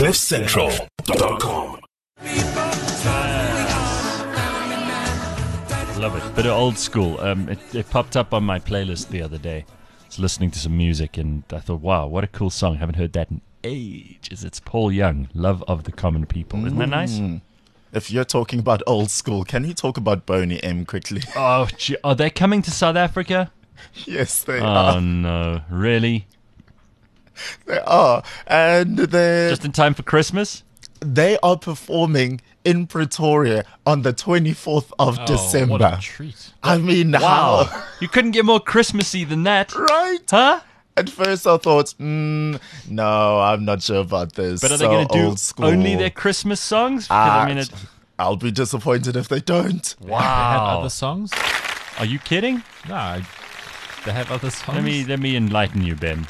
CliffCentral.com. Love it. Bit of old school. It popped up on my playlist the other day. I was listening to some music and I thought, wow, what a cool song. Haven't heard that in ages. It's Paul Young, Love of the Common People. Isn't that nice? If you're talking about old school, can you talk about Boney M quickly? Oh, are they coming to South Africa? Yes, they are. Oh, no. Really? They are. And Just in time for Christmas? they are performing in Pretoria on the 24th of December. What a treat. I mean, Wow. how? You couldn't get more Christmassy than that. Right? Huh? At first I thought, no, I'm not sure about this. But are they So going to do old school. only their Christmas songs? Because, I'll be disappointed if they don't. They have wow. other songs? Are you kidding? No, they have other songs. Let me enlighten you, Ben.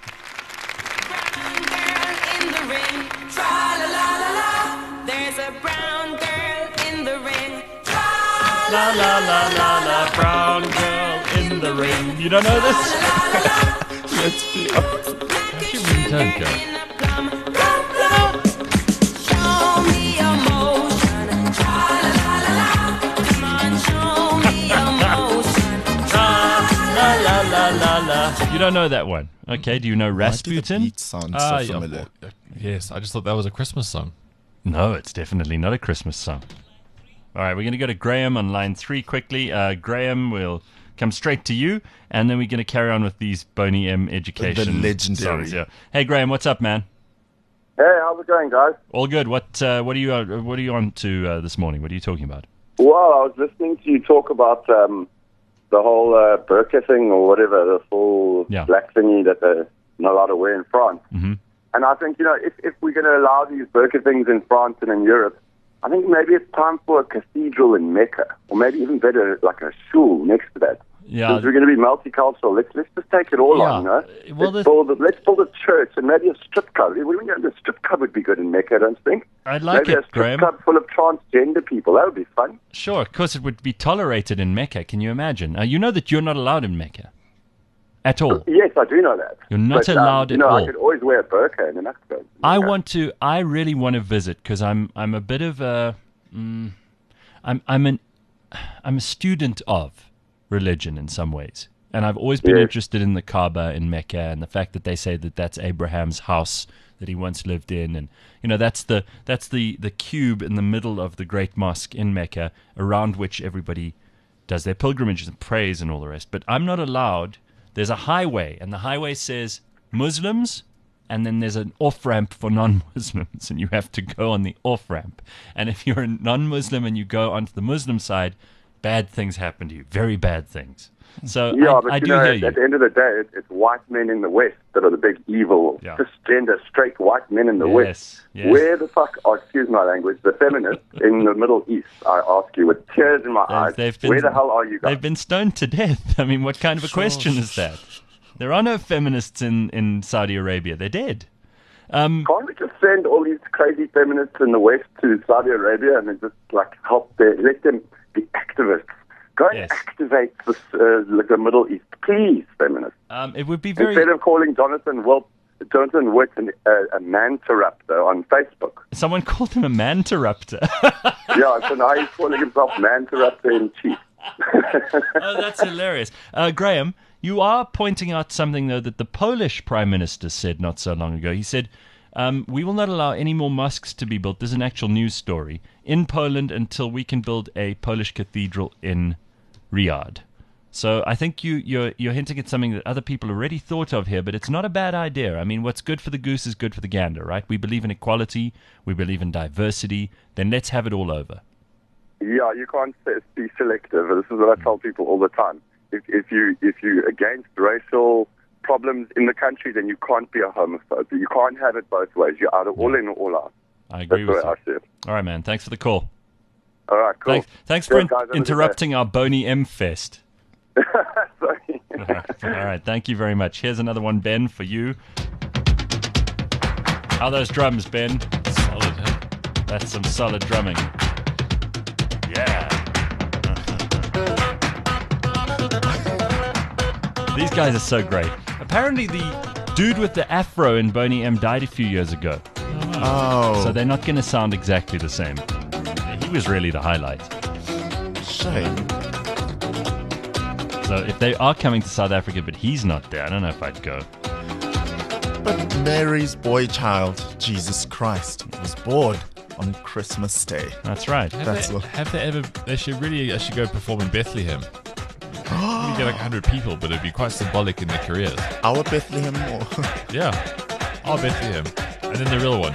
La la la la la, brown girl in the ring. You don't know this? Let's be honest. Actually, we don't go. La la la la la. You don't know that one. Okay, do you know Why do the Rasputin? beat sound so Yeah, familiar? yes, I just thought that was a Christmas song. No, it's definitely not a Christmas song. All right, we're going to go to Graham on line 3 quickly. Graham, we'll come straight to you, and then we're going to carry on with these Boney M education The legendary. songs. Yeah. Hey, Graham, what's up, man? Hey, how's it going, guys? All good. What are you on to this morning? What are you talking about? Well, I was listening to you talk about the whole burqa thing or whatever, the full Yeah. black thingy that they're not allowed to wear in France. Mhm. And I think, if we're going to allow these burqa things in France and in Europe, I think maybe it's time for a cathedral in Mecca, or maybe even better, like a shul next to that. Yeah. Because we're going to be multicultural. Let's just take it all Yeah. on, Well, let's build a church and maybe a strip club. The strip club would be good in Mecca, don't you think? I'd like maybe it, a strip Graham. club full of transgender people. That would be fun. Sure, of course it would be tolerated in Mecca. Can you imagine? You know that you're not allowed in Mecca at all. Yes, I do know that. You're not But, allowed at I all. could always wear a burqa in the Mexico. I really want to visit because I'm a bit of a I'm a student of religion in some ways, and I've always been Yes. interested in the Kaaba in Mecca and the fact that they say that that's Abraham's house that he once lived in, and that's the cube in the middle of the great mosque in Mecca around which everybody does their pilgrimages and prays and all the rest. But I'm not allowed. There's a highway, and the highway says Muslims. And then there's an off-ramp for non-Muslims, and you have to go on the off-ramp. And if you're a non-Muslim and you go onto the Muslim side, bad things happen to you, very bad things. So Yeah, I but do hear you. at the end of the day, it's white men in the West that are the big evil, Yeah. cisgender, straight white men in the Yes, West. yes. Where the fuck are, excuse my language, the feminists in the Middle East? I ask you with tears in my eyes. Where the hell are you guys? They've been stoned to death. I mean, what kind of a question is that? There are no feminists in Saudi Arabia. They're dead. Can't we just send all these crazy feminists in the West to Saudi Arabia and then just help let them be activists? Go and Yes. activate this, the Middle East, please, feminists. It would be very... Instead of calling Jonathan Witt a man-terrupter on Facebook. Someone called him a man-terrupter. Yeah, so now he's calling himself man-terrupter in chief. Oh, that's hilarious. Graham, you are pointing out something, though, that the Polish Prime Minister said not so long ago. He said, we will not allow any more mosques to be built, this is an actual news story, in Poland until we can build a Polish cathedral in Riyadh. So I think you're hinting at something that other people already thought of here, but it's not a bad idea. I mean, what's good for the goose is good for the gander, right? We believe in equality, we believe in diversity, then let's have it all over. Yeah, you can't be selective. This is what I tell people all the time. If you're against racial problems in the country, then you can't be a homophobe. You can't have it both ways. You're either all in or all out. I agree That's with the way you. I see it. All right, man. Thanks for the call. All right, cool. Thanks for Cheers, guys. Have a good interrupting our Boney M Fest. day. Sorry. All right, thank you very much. Here's another one, Ben, for you. How are those drums, Ben? Solid, huh? That's some solid drumming. Yeah. These guys are so great. Apparently the dude with the afro in Boney M died a few years ago. Oh, wow. Oh. So they're not going to sound exactly the same. He was really the highlight. Shame. So if they are coming to South Africa, but he's not there, I don't know if I'd go. But Mary's boy child, Jesus Christ, was born on Christmas Day. That's right. They should go perform in Bethlehem. You get like 100 people, but it'd be quite symbolic in their careers. Our Bethlehem or Yeah. Our Bethlehem. And then the real one.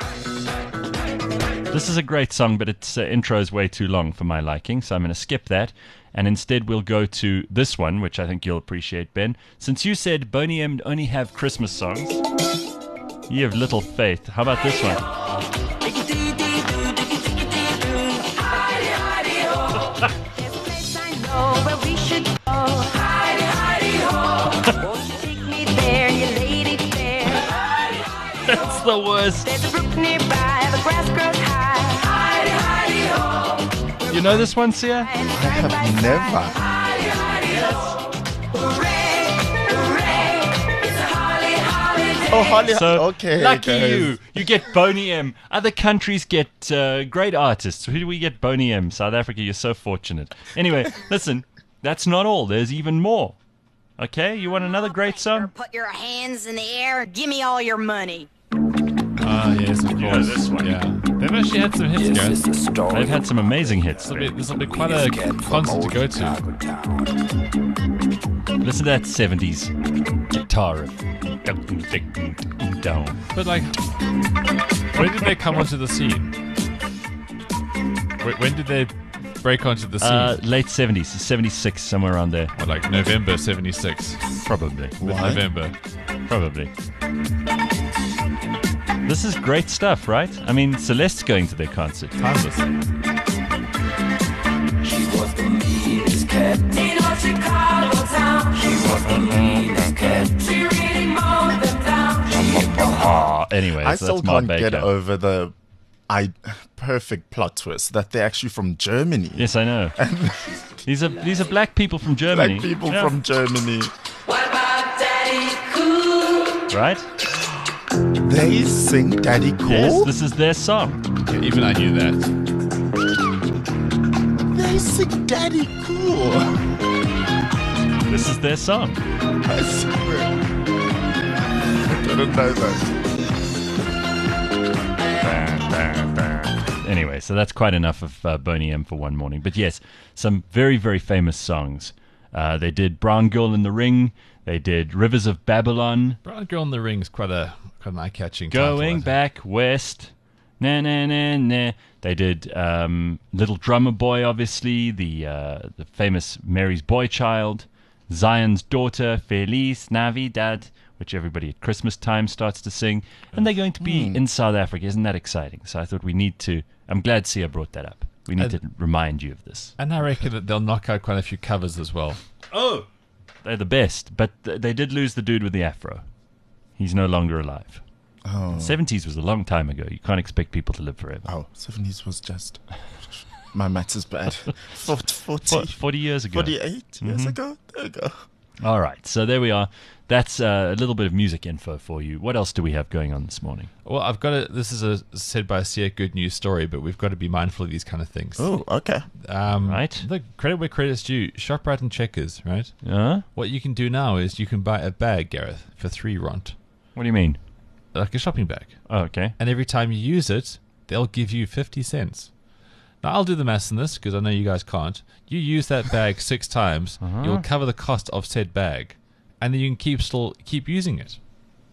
This is a great song, but its intro is way too long for my liking, so I'm going to skip that. And instead we'll go to this one, which I think you'll appreciate, Ben. Since you said Boney M only have Christmas songs, you have little faith. How about this one? That's the worst. You know this one, Sia? I have never. Oh, Holly. So, okay. lucky guys. you. You get Boney M. Other countries get great artists. Who do we get? Boney M. South Africa, you're so fortunate. Anyway, listen, that's not all. There's even more. Okay, you want another great song? Put your hands in the air and give me all your money. Ah, yes, of course. this one. Yeah. They've actually had some hits, guys. They've had some amazing hits. This will be quite a concert to go to. Listen to that 70s guitar riff. But like, when did they come onto the scene? When did they break onto the scene? Late 70s, 76, somewhere around there. Or like November 76. Probably. Why? November. Probably. This is great stuff, right? I mean, Celeste's going to their concert. Timeless. She was the meanest cat in all Chicago town. She was the meanest cat. She really mowed them down. Anyway, I so still that's Mark can't get Baker. over the perfect plot twist that they're actually from Germany. Yes, I know. These are black people from Germany. Like people Yeah. from Germany. What about Daddy Cool? Right? They sing Daddy Cool? Yes, this is their song. Yeah, even I knew that. They sing Daddy Cool. This is their song. I swear. I didn't know that. Anyway, so that's quite enough of Boney M for one morning. But yes, some very, very famous songs. They did Brown Girl in the Ring. They did Rivers of Babylon. Brown Girl in the Ring's quite an eye-catching title, I Going think. Back West. Na na na na. They did Little Drummer Boy, obviously. The famous Mary's Boy Child. Zion's Daughter. Feliz Navidad, which everybody at Christmas time starts to sing. And they're going to be in South Africa. Isn't that exciting? So I thought we need to... I'm glad Sia brought that up. We need to remind you of this. And I reckon that they'll knock out quite a few covers as well. Oh! They're the best. But they did lose the dude with the afro. He's no longer alive. Oh. 70s was a long time ago. You can't expect people to live forever. Oh, 70s was just... My maths is bad. 40, 40 years ago. 48 years ago? There you go. All right, so there we are. That's a little bit of music info for you. What else do we have going on this morning? Well, I've got to... This is a said by Sia good news story, but we've got to be mindful of these kind of things. Oh, okay. Right. Look, credit where credit's due. ShopRite and Checkers, right? What What you can do now is you can buy a bag, Gareth, for 3 rand. do you mean? Like a shopping bag. Oh, okay. And every time you use it, they'll give you 50 cents. Now, I'll do the maths in this because I know you guys can't. You use that bag 6 times, you'll cover the cost of said bag, and then you can keep using it.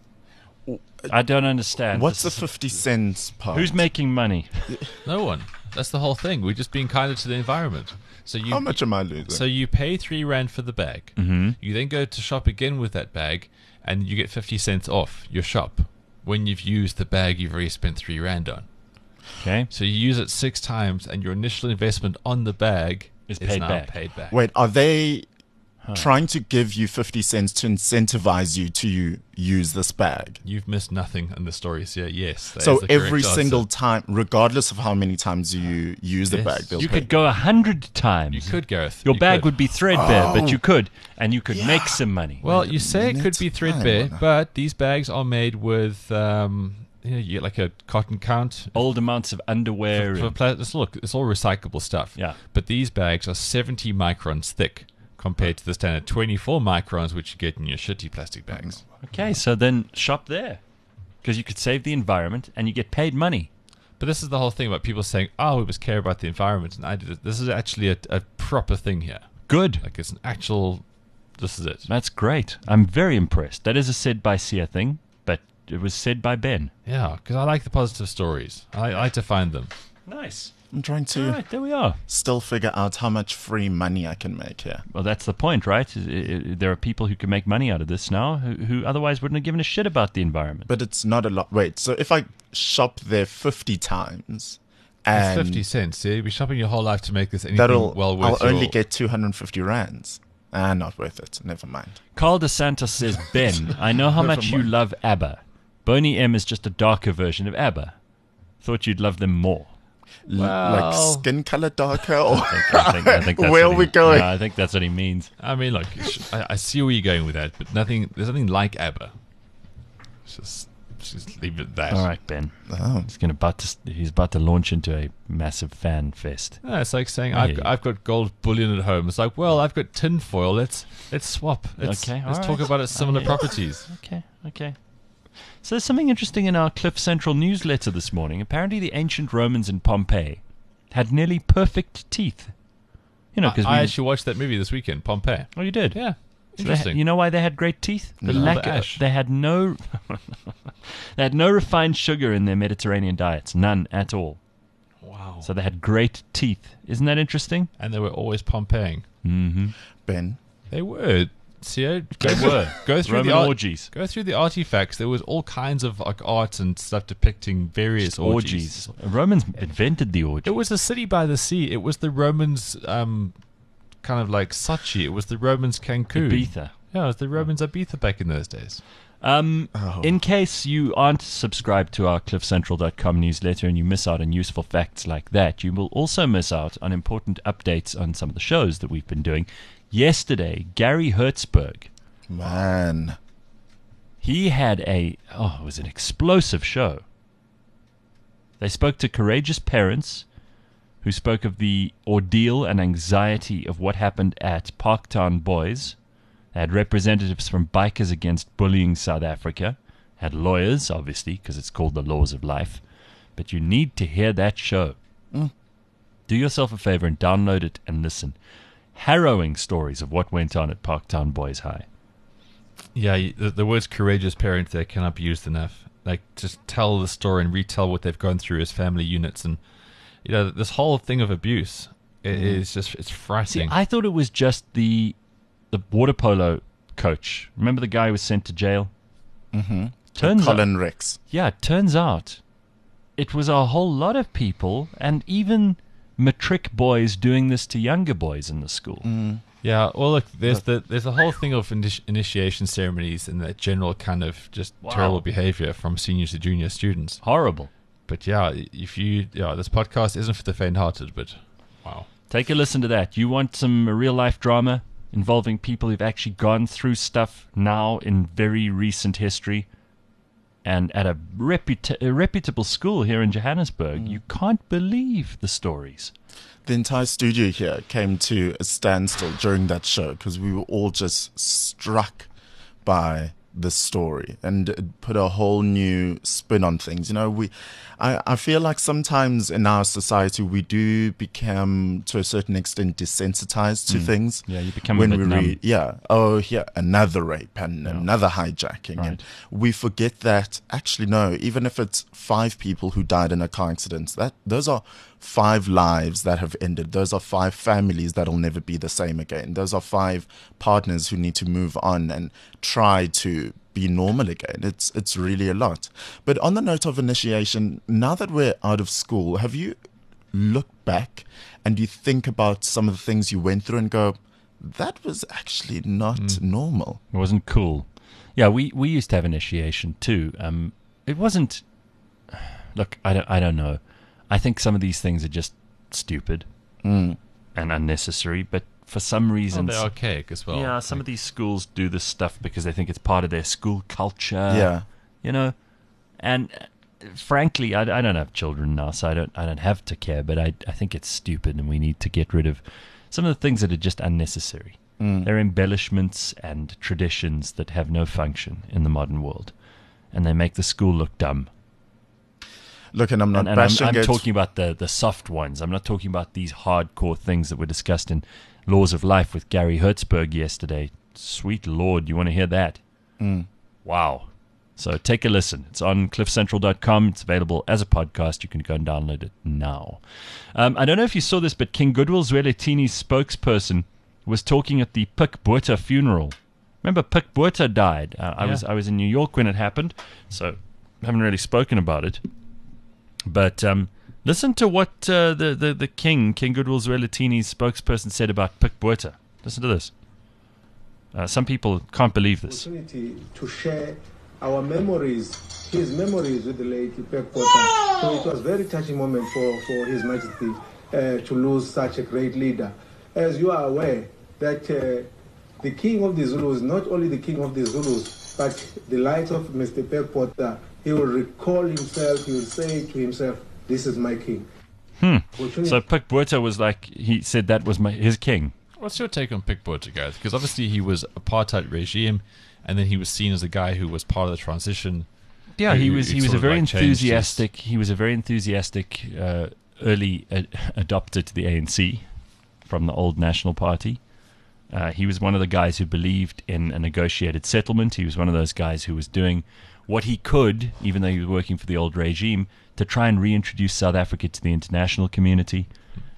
I don't understand. What's the This is- 50 cents part? Who's making money? No one. That's the whole thing. We're just being kinder to the environment. So you How much am I losing? So you pay 3 rand for the bag. Mm-hmm. You then go to shop again with that bag, and you get 50 cents off your shop when you've used the bag you've already spent 3 rand on. Okay. So you use it 6 times, and your initial investment on the bag Is is paid now back. paid back. Wait, are they trying to give you 50 cents to incentivize you to use this bag? You've missed nothing in the stories here. Yes. that So is the correct every answer. single time, regardless of how many times you use the Yes. bag, they'll You pay. could go 100 times. You could, Gareth. Your You bag could. would be threadbare, but Oh. you could. And you could make some money. Well, you say it could be minute. threadbare, Hang on. but these bags are made with you get like a cotton count. Old amounts of underwear. Look, it's all recyclable stuff. Yeah. But these bags are 70 microns thick compared to the standard 24 microns, which you get in your shitty plastic bags. Okay, so then shop there. Because you could save the environment and you get paid money. But this is the whole thing about people saying, "Oh, we must care about the environment," and I did it. This is actually a proper thing here. Good. Like it's an actual. This is it. That's great. I'm very impressed. That is a said by Sia thing, but it was said by Ben. Yeah, because I like the positive stories. I like to find them. Nice. I'm trying All to right, there we are. still figure out how much free money I can make here. Well, that's the point, right? There are people who can make money out of this now who otherwise wouldn't have given a shit about the environment. But it's not a lot. Wait, so if I shop there 50 times, It's and 50 cents. Yeah, you'll be shopping your whole life to make this anything that'll, well worth I'll only your- get 250 rands. Not worth it. Never mind. Carl DeSantos says, Ben, I know how much you love ABBA. Boney M is just a darker version of ABBA. Thought you'd love them more. Like skin color darker, or I think that's where what are we he- going? Yeah, I think that's what he means. I mean, look, I see where you're going with that, but there's nothing like ABBA. Just leave it at that. All right, Ben. Oh. He's about to launch into a massive fan fest. Yeah, it's like saying Hey. I've got gold bullion at home. It's like, well, I've got tin foil. Let's swap. Let's Okay, talk alright. about its similar properties. Okay. So there's something interesting in our Cliff Central newsletter this morning. Apparently, the ancient Romans in Pompeii had nearly perfect teeth. You know, because I actually watched that movie this weekend, Pompeii. Oh, you did? Yeah, So interesting. you know why they had great teeth? No. The ash. They had no they had no refined sugar in their Mediterranean diets, none at all. Wow. So they had great teeth. Isn't that interesting? And they were always Pompeying. Mm-hmm. Ben, They were. See, They were. Go through Roman the orgies. Go through the artifacts. There was all kinds of like art and stuff depicting various orgies. Romans invented the orgy. It was a city by the sea. It was the Romans, kind of like Sochi. It was the Romans Cancun. Ibiza. Yeah, it was the Romans Ibiza back in those days. In case you aren't subscribed to our cliffcentral.com newsletter and you miss out on useful facts like that, you will also miss out on important updates on some of the shows that we've been doing. Yesterday, Gary Hertzberg, man. he had it was an explosive show. They spoke to courageous parents who spoke of the ordeal and anxiety of what happened at Parktown Boys. They had representatives from Bikers Against Bullying South Africa, had lawyers, obviously, because it's called The Laws of Life. But you need to hear that show. Do yourself a favor and download it and listen. Harrowing stories of what went on at Parktown Boys High. Yeah, the words courageous parent there cannot be used enough. Like, just tell the story and retell what they've gone through as family units. And, you know, this whole thing of abuse is just, it's See, frightening. I thought it was just the water polo coach. Remember the guy who was sent to jail? Mm-hmm. Turns Colin Rex. Yeah, it turns out it was a whole lot of people and even matric boys doing this to younger boys in the school. Yeah, well, look, there's a whole thing of initiation ceremonies and that general kind of just terrible behavior from senior to junior students. Horrible. But yeah, this podcast isn't for the faint-hearted, but wow. Take a listen to that. You want some real-life drama involving people who've actually gone through stuff now in very recent history and at a reputable school here in Johannesburg. You can't believe the stories. The entire studio here came to a standstill during that show because we were all just struck by the story, and it put a whole new spin on things. You know, I feel like sometimes in our society we do become, to a certain extent, desensitized to things. Yeah, you become when a bit we numb. read, another rape and another hijacking, and we forget that actually no, even if it's 5 people who died in a car accident, those are 5 lives that have ended. Those are 5 families that'll never be the same again. Those are 5 partners who need to move on and try to be normal again. It's really a lot. But on the note of initiation, now that we're out of school, have you looked back and you think about some of the things you went through and go, that was actually not normal? It wasn't cool. Yeah, we used to have initiation too. It wasn't. Look, I don't know. I think some of these things are just stupid and unnecessary, but for some reason, They're archaic as well. yeah, some of these schools do this stuff because they think it's part of their school culture. Yeah. You know, and frankly, I don't have children now, so I don't have to care. But I think it's stupid, and we need to get rid of some of the things that are just unnecessary. They're embellishments and traditions that have no function in the modern world, and they make the school look dumb. Look, and I'm not And bashing I'm it. talking about the soft ones. I'm not talking about these hardcore things that were discussed in Laws of Life with Gary Hertzberg yesterday. Sweet Lord, you want to hear that? Wow. So take a listen. It's on cliffcentral.com. It's available as a podcast. You can go and download it now. I don't know if you saw this, but King Goodwill Zwelithini's spokesperson was talking at the Pik Botha funeral. Remember, Pik Botha died. I was in New York when it happened, so I haven't really spoken about it. But listen to what the King Goodwill Zwelithini's spokesperson said about Pik Botha. Listen to this. Some people can't believe this. Opportunity to share our memories, his memories with the late Pik Botha. So it was a very touching moment for His Majesty to lose such a great leader. As you are aware, that the King of the Zulus, not only the King of the Zulus, but the light of Mr. Pik Botha, he will recall himself, he will say to himself, this is my king. So Pik Botha was like, he said that was his king. What's your take on Pik Botha, guys? Because obviously he was apartheid regime, and then he was seen as a guy who was part of the transition. Yeah, he was sort a of very like changed enthusiastic. He was a very enthusiastic early adopter to the ANC from the old National Party. He was one of the guys who believed in a negotiated settlement. He was one of those guys who was doing what he could, even though he was working for the old regime, to try and reintroduce South Africa to the international community.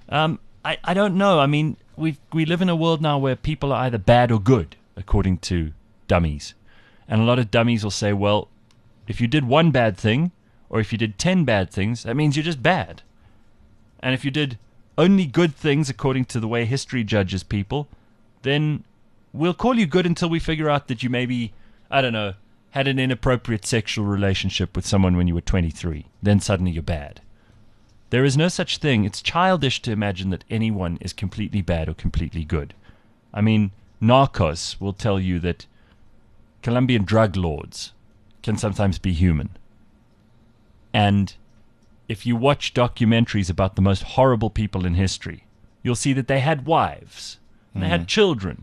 I don't know. I mean, we live in a world now where people are either bad or good, according to dummies. And a lot of dummies will say, well, if you did one bad thing, or if you did 10 bad things, that means you're just bad. And if you did only good things according to the way history judges people, then we'll call you good until we figure out that you maybe, I don't know, had an inappropriate sexual relationship with someone when you were 23. Then suddenly you're bad. There is no such thing. It's childish to imagine that anyone is completely bad or completely good. I mean, Narcos will tell you that Colombian drug lords can sometimes be human. And if you watch documentaries about the most horrible people in history, you'll see that they had wives. And they had children.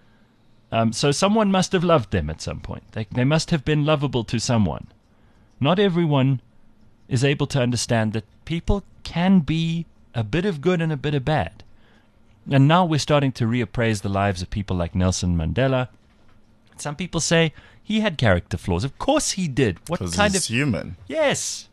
So someone must have loved them at some point. They must have been lovable to someone. Not everyone is able to understand that people can be a bit of good and a bit of bad. And now we're starting to reappraise the lives of people like Nelson Mandela. Some people say he had character flaws. Of course he did. What Because kind he's of... human. Yes.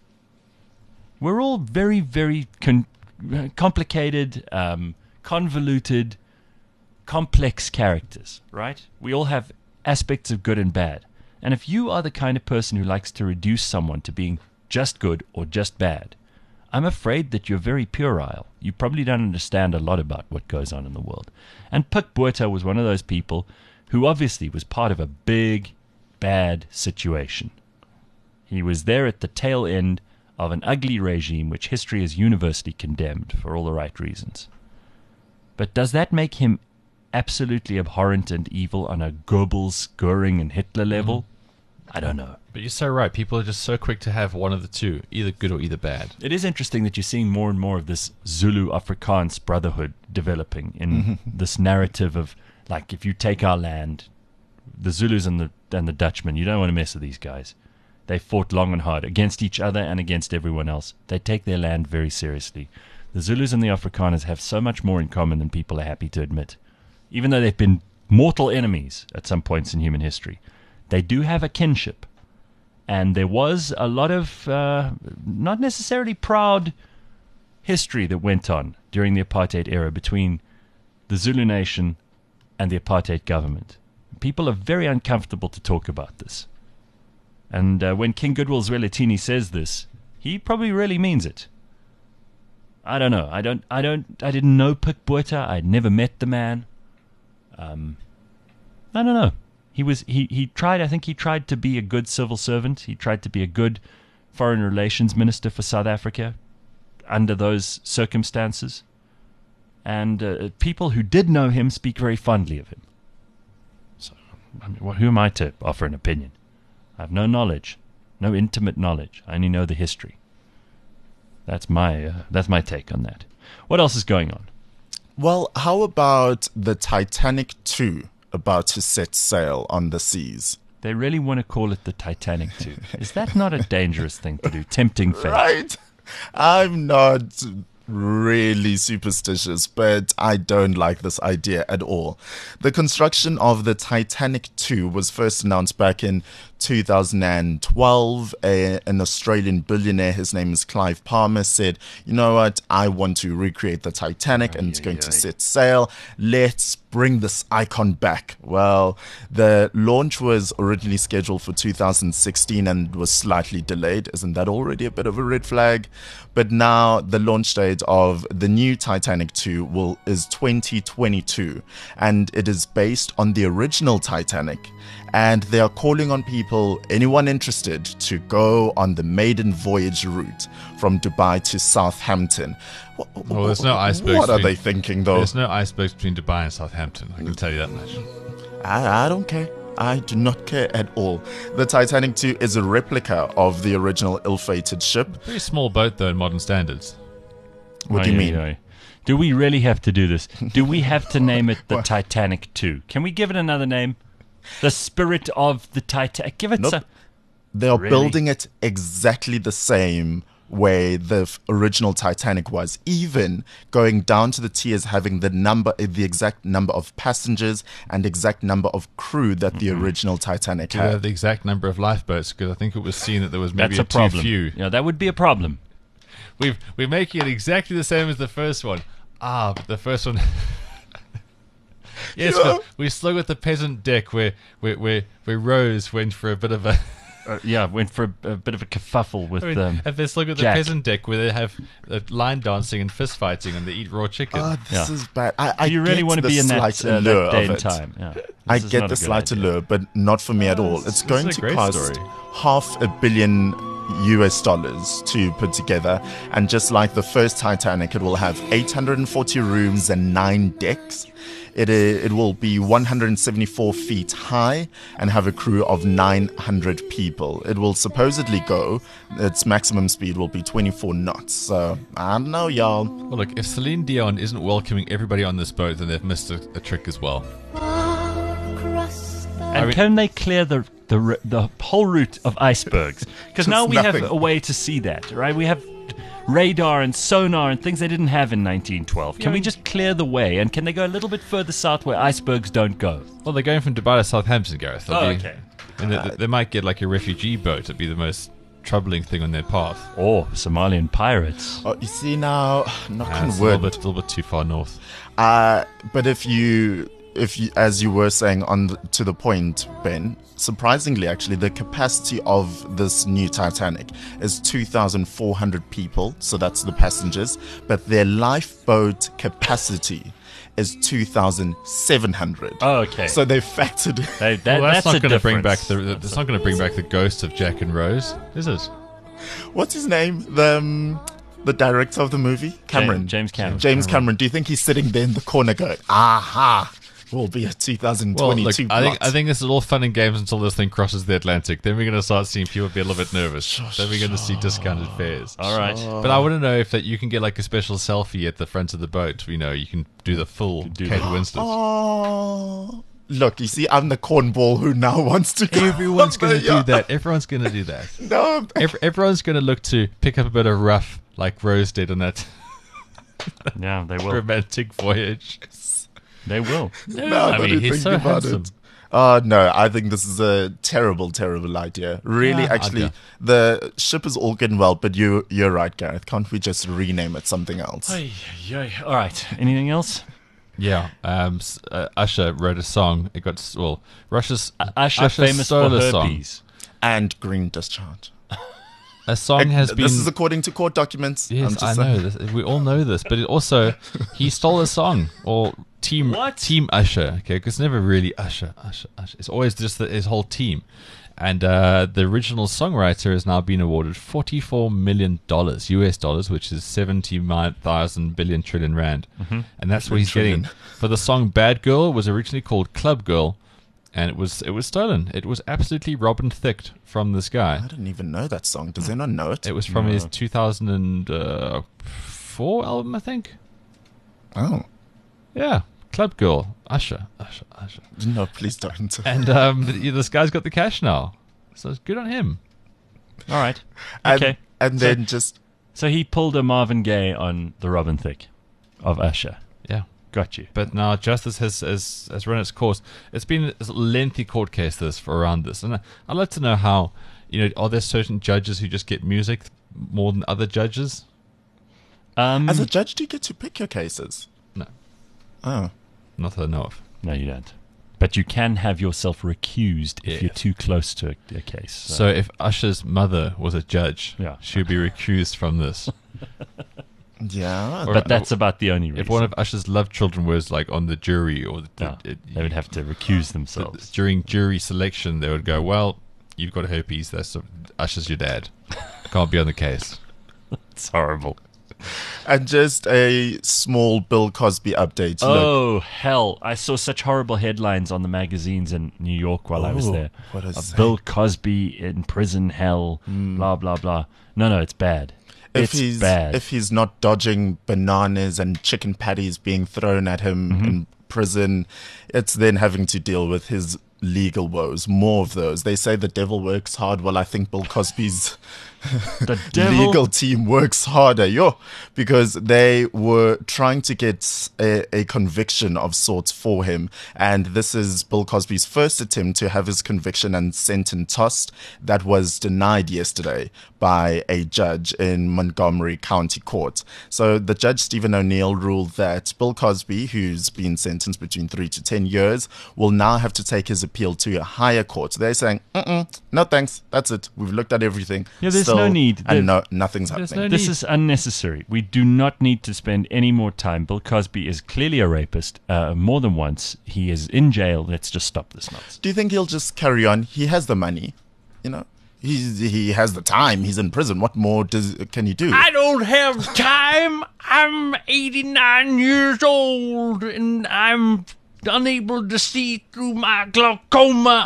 We're all very, very complicated, convoluted, complex characters, right? We all have aspects of good and bad. And if you are the kind of person who likes to reduce someone to being just good or just bad, I'm afraid that you're very puerile. You probably don't understand a lot about what goes on in the world. And Pik Botha was one of those people who obviously was part of a big, bad situation. He was there at the tail end of an ugly regime which history has universally condemned for all the right reasons. But does that make him absolutely abhorrent and evil on a Goebbels, Goering, and Hitler level? I don't know. But you're so right. People are just so quick to have one of the two, either good or either bad. It is interesting that you're seeing more and more of this Zulu Afrikaans brotherhood developing in this narrative of, like, if you take our land, the Zulus and the Dutchmen, you don't want to mess with these guys. They fought long and hard against each other and against everyone else. They take their land very seriously. The Zulus and the Afrikaners have so much more in common than people are happy to admit. Even though they've been mortal enemies at some points in human history, they do have a kinship. And there was a lot of not necessarily proud history that went on during the apartheid era between the Zulu nation and the apartheid government. People are very uncomfortable to talk about this. And when King Goodwill Zwelithini says this, he probably really means it. I don't know. I didn't know Pik Botha. I'd never met the man. I don't know. He tried. I think he tried to be a good civil servant. He tried to be a good foreign relations minister for South Africa under those circumstances. And people who did know him speak very fondly of him. So, I mean, who am I to offer an opinion? I have no knowledge. no intimate knowledge. I only know the history. That's my take on that. What else is going on? Well, how about the Titanic 2 about to set sail on the seas? They really want to call it the Titanic too. Is that not a dangerous thing to do? Tempting fate. Right? I'm not really superstitious, but I don't like this idea at all. The construction of the Titanic 2 was first announced back in 2012. An Australian billionaire, his name is Clive Palmer, said, you know what, I want to recreate the Titanic and it's going to set sail. Let's bring this icon back. Well, the launch was originally scheduled for 2016 and was slightly delayed. Isn't that already a bit of a red flag? But now the launch date of the new Titanic 2 is 2022, and it is based on the original Titanic. And they are calling on people, anyone interested, to go on the maiden voyage route from Dubai to Southampton. Well, there's no icebergs. What are they thinking, though? There's no icebergs between Dubai and Southampton. I can tell you that much. I don't care. I do not care at all. The Titanic 2 is a replica of the original ill-fated ship. Pretty small boat, though, in modern standards. What do you mean? Do we really have to do this? Do we have to name it the Titanic 2? Can we give it another name? The Spirit of the Titanic. Give it Nope. They are building it exactly the same way the original Titanic was, even going down to the tiers, having the exact number of passengers and exact number of crew that the original Titanic Do they have had. the exact number of lifeboats? Because I think it was seen that there was maybe That's a problem. too few. Yeah, that would be a problem. We're making it exactly the same as the first one. But the first one... Yes, Yeah. but we still got the peasant deck where Rose went for a bit of a... Went for a bit of a kerfuffle with and they still got the Jack. peasant deck where they have line dancing and fist fighting and they eat raw chicken. Oh, this Yeah. is bad. I you really get want to the be in that, slight allure that day of and it. time. Yeah. I This is get not the a good slight idea. allure, but not for me at all. this It's is going a to great cost story. $500 million to put together. And just like the first Titanic, it will have 840 rooms and 9 decks. It will be 174 feet high and have a crew of 900 people. It will supposedly go, its maximum speed will be 24 knots. So, I don't know, y'all. Well, look, if Celine Dion isn't welcoming everybody on this boat, then they've missed a trick as well. And can they clear the whole route of icebergs? Because now we nothing. have a way to see that, right? We have radar and sonar and things they didn't have in 1912. Can we just clear the way? And can they go a little bit further south where icebergs don't go? Well, they're going from Dubai to Southampton, Gareth. They'll be- okay. And they might get like a refugee boat. It'd be the most troubling thing on their path. Or Somalian pirates. Oh, you see now, knock on It's a wood. little bit too far north. But if you, as you were saying to the point, Ben, surprisingly, actually, the capacity of this new Titanic is 2,400 people. So that's the passengers. But their lifeboat capacity is 2,700. Oh, okay. So they factored. That's That's not a going to bring back difference. that's not going to bring back the ghost of Jack and Rose, is it? What's his name? The director of the movie, Cameron. James Cameron. James Cameron. Do you think he's sitting there in the corner going, "Aha, will be a 2022 Well, look, plot"? I think this is all fun and games until this thing crosses the Atlantic. Then we're going to start seeing people be a little bit nervous. Then we're going to see discounted fares. All right. But I want to know if that you can get like a special selfie at the front of the boat. You know, you can do the full do Kate that. Winslet. Oh, look, you see, I'm the cornball who now wants to go. Everyone's going to Yeah. do that. Everyone's going to do that. No, Everyone's going to look to pick up a bit of rough, like Rose did on that Yeah, they will. romantic voyage. They will. now I that mean, you he's think so about handsome. it. No, I think this is a terrible, terrible idea. Really, Yeah, actually, okay. the ship is all good and well, but you're right, Gareth. Can't we just rename it something else? All right. Anything else? Yeah. Usher wrote a song. It got Russia's Usher famous for solo song. herpes. And green discharge. A song has been. This is according to court documents. I'm Yes, just I saying. know. This, we all know this, but it also he stole a song or team Usher. Okay, because it's never really Usher. It's always just his whole team. And the original songwriter has now been awarded $44 million US dollars, which is 79,000 billion trillion rand, and that's what he's getting for the song. "Bad Girl" was originally called "Club Girl," and it was stolen. It was absolutely robbed and thicked from this guy. I didn't even know that song. Does anyone know it? It was from his 2004 album, I think. Oh. Yeah, Club Girl, Usher. No, please don't. And this guy's got the cash now, so it's good on him. All right. And, Okay. and then just... So he pulled a Marvin Gaye on the Robin Thicke of Usher. Yeah. Got you. But now justice has run its course. It's been a lengthy court case around this, and I'd like to know how. Are there certain judges who just get music more than other judges? As a judge, do you get to pick your cases? No, Oh. not that I know of. No, you don't. But you can have yourself recused if you're too close to a case. So if Usher's mother was a judge, Yeah. she would be recused from this. Yeah. Or- but that's about the only reason. If one of Usher's love children was like on the jury or No, they would have to recuse themselves. during jury selection, they would go, "Well, you've got herpes. That's Usher's your dad. Can't be on the case." It's horrible. And just a small Bill Cosby update. Look, Oh, hell. I saw such horrible headlines on the magazines in New York while I was Oh, there. what is Of that? Bill Cosby in prison hell, blah, blah, blah. No, it's bad. if It's bad. if he's not dodging bananas and chicken patties being thrown at him Mm-hmm. in prison, it's then having to deal with his legal woes. More of those. They say the devil works hard. Well, I think Bill Cosby's The devil. legal team works harder, because they were trying to get a conviction of sorts for him. And this is Bill Cosby's first attempt to have his conviction and sentence tossed. That was denied yesterday by a judge in Montgomery County Court. So the judge, Stephen O'Neill, ruled that Bill Cosby, who's been sentenced between 3 to 10 years, will now have to take his appeal to a higher court. They're saying, no thanks, that's it. We've looked at everything. Yeah, there's no need. And nothing's There's happening. no This need. is unnecessary. We do not need to spend any more time. Bill Cosby is clearly a rapist more than once. He is in jail. Let's just stop this nonsense. Do you think he'll just carry on? He has the money, He has the time. He's in prison. What more can he do? I don't have time. I'm 89 years old and I'm unable to see through my glaucoma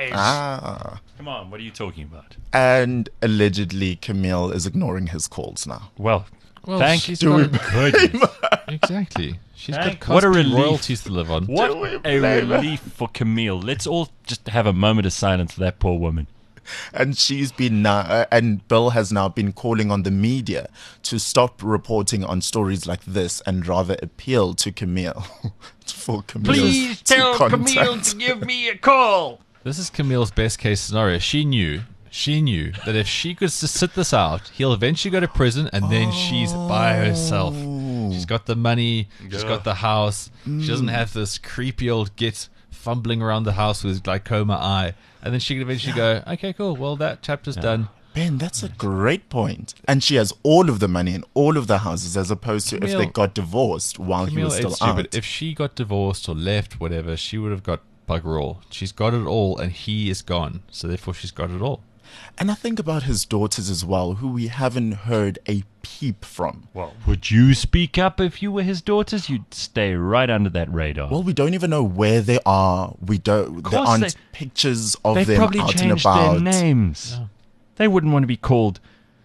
eyes. Come on, what are you talking about? And allegedly, Camille is ignoring his calls now. Well, Well, thank she's you. got- Goodness. Exactly. She's got Thank- what a Cosby relief. royalties to live on. What Do we a blame her? relief for Camille. Let's all just have a moment of silence for that poor woman. And she's been and Bill has now been calling on the media to stop reporting on stories like this and rather appeal to Camille for Camille Please to tell contact. Camille to give me a call. This is Camille's best case scenario. She knew that if she could just sit this out, he'll eventually go to prison, and then she's by herself. She's got the money, she's got the house. She doesn't have this creepy old git fumbling around the house with glaucoma eye. And then she can eventually go, okay, cool, well, that chapter's done. Ben, that's a great point. And she has all of the money and all of the houses, as opposed to if Camille- they got divorced while he Camille was ain't still stupid. out. If she got divorced or left, whatever, she would have got bugger all. She's got it all, and he is gone. So therefore, she's got it all. And I think about his daughters as well, who we haven't heard a peep from. Well, would you speak up if you were his daughters? You'd stay right under that radar. Well, we don't even know where they are. We don't. There course aren't they- pictures of they them probably out and changed about. their names. They wouldn't want to be called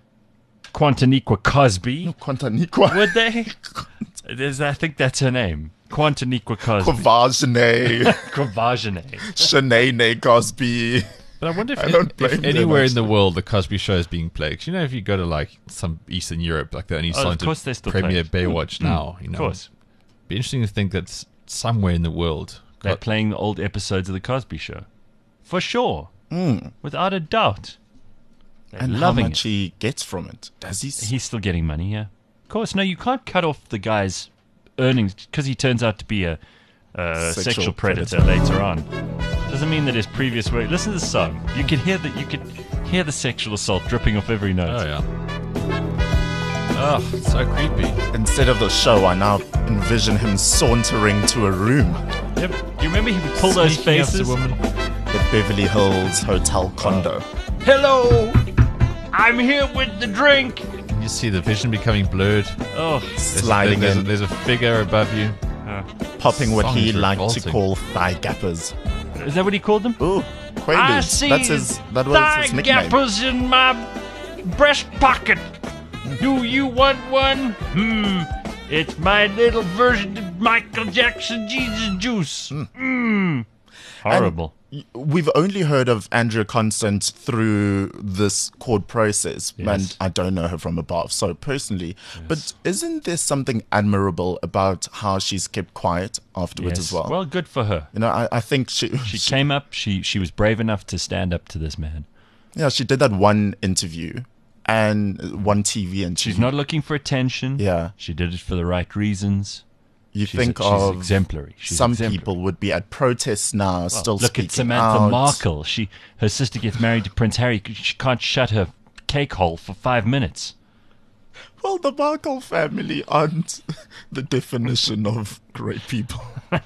Quantaniqua Cosby, Quantaniqua. would they? I think that's her name. Quantaniqua Cosby. Quavagene. Quavagene. Shanae Cosby. But I wonder I don't blame if them, anywhere in the actually. world the Cosby Show is being played. 'Cause you know, if you go to like some Eastern Europe, like they're only of starting course to they're still premiere playing. Baywatch now. You know, Of course. be interesting to think that somewhere in the world. They're playing the old episodes of The Cosby Show. For sure. Without a doubt. They're And how loving much it. he gets from it. Does he? He's still getting money, yeah. Of course, no, you can't cut off the guy's earnings because he turns out to be a sexual predator later on. Doesn't mean that his previous work. Listen to the song. You could hear the sexual assault dripping off every note. Oh yeah. Oh, it's so creepy. Instead of the show, I now envision him sauntering to a room. Yep. You remember he would pull those Sneaking up to faces? women. The Beverly Hills Hotel condo. Hello, I'm here with the drink. You see the vision becoming blurred. Oh, Sliding in. There's a figure above you. Popping what Song he is liked to revolting. call thigh gappers. Is that what he called them? Ooh, Quaaludes. That was his nickname. gappers in my breast pocket. Do you want one? It's my little version of Michael Jackson Jesus Juice. Horrible. We've only heard of Andrea Constant through this court process, and I don't know her from above, so personally. But isn't there something admirable about how she's kept quiet afterwards as well? Well, good for her. You know, I think she came up. She was brave enough to stand up to this man. Yeah, she did that one interview and one TV interview. She's not looking for attention. Yeah. She did it for the right reasons. She's of exemplary. Some people would be at protests now, still look speaking at Samantha out. Markle. Her sister gets married to Prince Harry. She can't shut her cake hole for 5 minutes. Well, the Markle family aren't the definition of great people.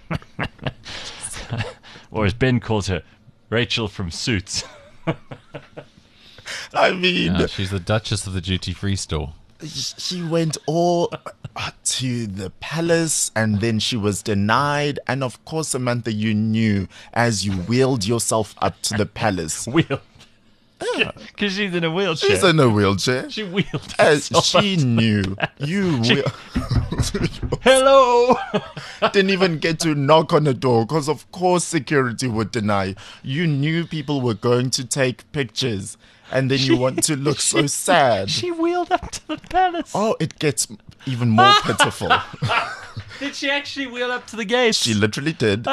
Or as Ben calls her, Rachel from Suits. I mean... Yeah, she's the Duchess of the duty-free store. She went all to the palace and then she was denied. And of course, Samantha, you knew as you wheeled yourself up to the palace. Wheeled? Because she's in a wheelchair. She's in a wheelchair. She wheeled As herself she knew. Hello! Didn't even get to knock on the door because of course security would deny. You knew people were going to take pictures. And then you want to look so sad. She wheeled up to the palace. Oh, it gets even more pitiful. Did she actually wheel up to the gates? She literally did.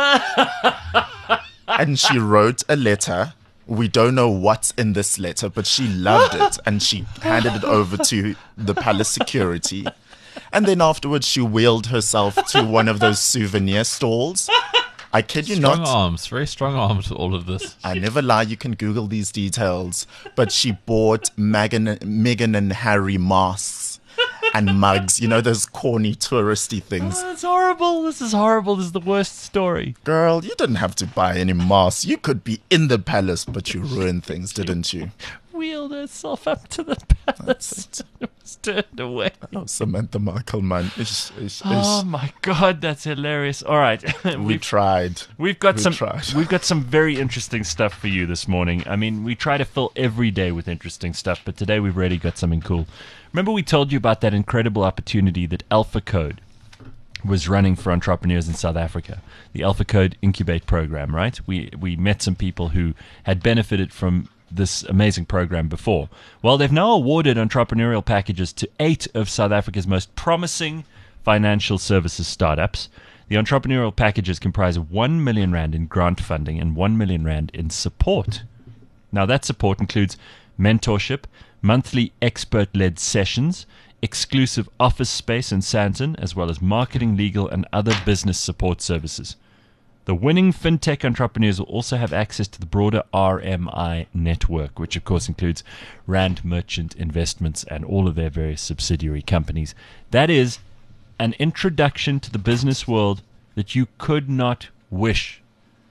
And she wrote a letter. We don't know what's in this letter, but she loved it. And she handed it over to the palace security. And then afterwards, she wheeled herself to one of those souvenir stalls. I kid you not. Strong arms, very strong arms for all of this. I never lie, you can Google these details. But she bought Meghan and Harry masks and mugs. You know, those corny touristy things. Oh, that's horrible. This is horrible. This is the worst story. Girl, you didn't have to buy any masks. You could be in the palace, but you ruined things, didn't you? Wheeled herself up to the palace. It was turned away. Oh, Samantha Markle, man. Oh my God, that's hilarious. All right, we tried. We've got some very interesting stuff for you this morning. I mean, we try to fill every day with interesting stuff, but today we've really got something cool. Remember we told you about that incredible opportunity that Alpha Code was running for entrepreneurs in South Africa, the Alpha Code Incubate program, right? We met some people who had benefited from this amazing program before. Well, they've now awarded entrepreneurial packages to 8 of South Africa's most promising financial services startups. The entrepreneurial packages comprise of 1 million rand in grant funding and 1 million rand in support. Now, that support includes mentorship, monthly expert-led sessions, exclusive office space in Sandton, as well as marketing, legal, and other business support services. The winning fintech entrepreneurs will also have access to the broader RMI network, which of course includes Rand Merchant Investments and all of their various subsidiary companies. That is an introduction to the business world that you could not wish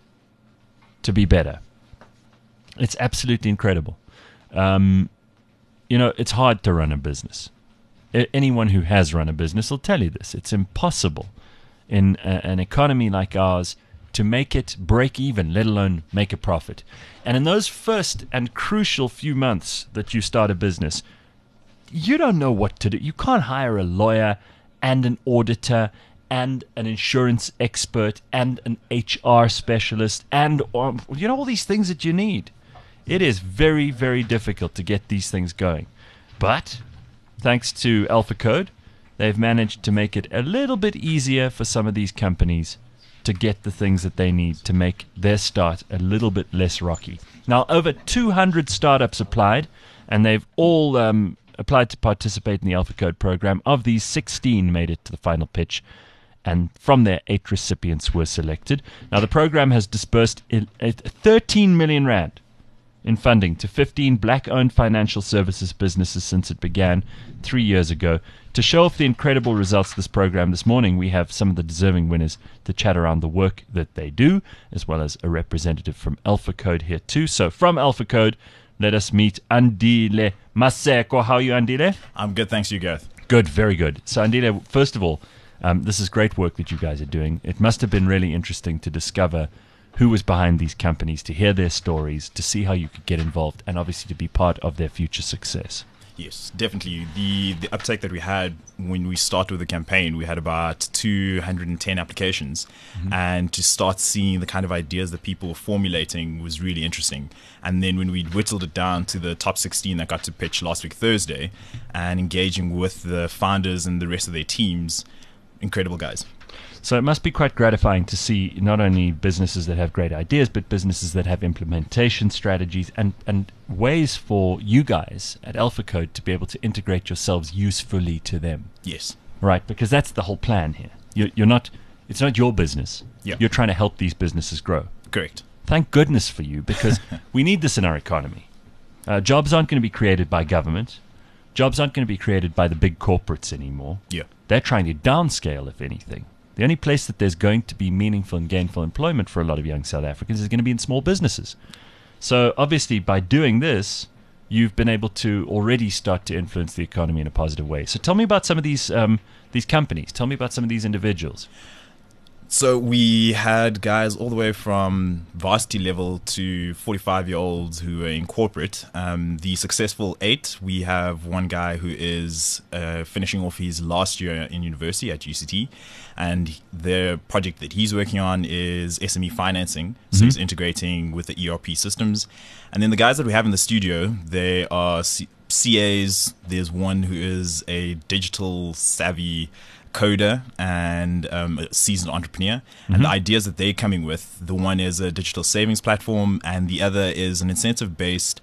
to be better. It's absolutely incredible. It's hard to run a business. Anyone who has run a business will tell you this. It's impossible in an economy like ours to make it break even, let alone make a profit. And in those first and crucial few months that you start a business, you don't know what to do. You can't hire a lawyer and an auditor and an insurance expert and an HR specialist and all these things that you need. It is very, very difficult to get these things going. But thanks to Alpha Code, they've managed to make it a little bit easier for some of these companies to get the things that they need to make their start a little bit less rocky. Now, over 200 startups applied, and they've all applied to participate in the Alpha Code program. Of these, 16 made it to the final pitch, and from there, 8 recipients were selected. Now, the program has disbursed 13 million rand in funding to 15 black-owned financial services businesses since it began 3 years ago. To show off the incredible results of this program this morning, we have some of the deserving winners to chat around the work that they do, as well as a representative from Alpha Code here too. So from Alpha Code, let us meet Andile Maseko. How are you, Andile? I'm good, thanks. You, Gareth? Good, very good. So Andile, first of all, this is great work that you guys are doing. It must have been really interesting to discover who was behind these companies, to hear their stories, to see how you could get involved, and obviously to be part of their future success. Yes, definitely. The uptake that we had when we started with the campaign, we had about 210 applications. And to start seeing the kind of ideas that people were formulating was really interesting. And then when we whittled it down to the top 16 that got to pitch last week Thursday, and engaging with the founders and the rest of their teams, incredible guys. So it must be quite gratifying to see not only businesses that have great ideas, but businesses that have implementation strategies and ways for you guys at Alpha Code to be able to integrate yourselves usefully to them. Yes. Right, because that's the whole plan here. You're not. It's not your business. Yeah. You're trying to help these businesses grow. Correct. Thank goodness for you, because we need this in our economy. Jobs aren't going to be created by government. Jobs aren't going to be created by the big corporates anymore. Yeah. They're trying to downscale, if anything. The only place that there's going to be meaningful and gainful employment for a lot of young South Africans is going to be in small businesses. So obviously, by doing this, you've been able to already start to influence the economy in a positive way. So tell me about some of these companies. Tell me about some of these individuals. So we had guys all the way from varsity level to 45-year-olds who are in corporate. The successful 8, we have one guy who is finishing off his last year in university at UCT, and the project that he's working on is SME financing. So he's integrating with the ERP systems. And then the guys that we have in the studio, they are CAs. There's one who is a digital savvy coder and a seasoned entrepreneur, and the ideas that they're coming with, the one is a digital savings platform and the other is an incentive based,